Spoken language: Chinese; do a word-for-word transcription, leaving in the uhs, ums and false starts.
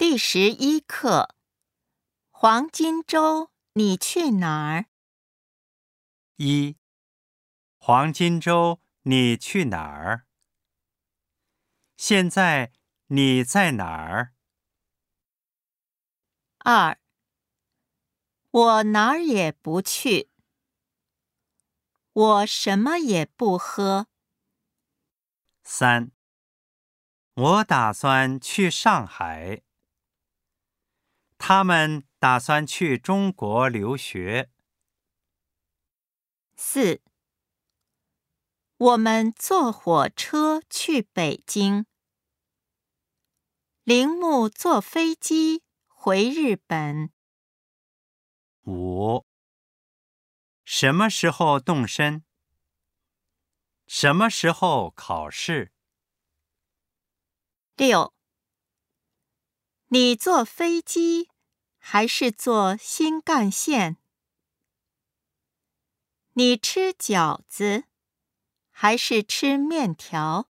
第十一课，黄金周，你去哪儿？ 一、黄金周，你去哪儿？现在你在哪儿？ 二，我哪儿也不去，我什么也不喝。 三、我打算去上海。他们打算去中国留学。 四，我们坐火车去北京。铃木坐飞机回日本。 五、什么时候动身？什么时候考试？ 六，你坐飞机还是坐新干线？你吃饺子还是吃面条？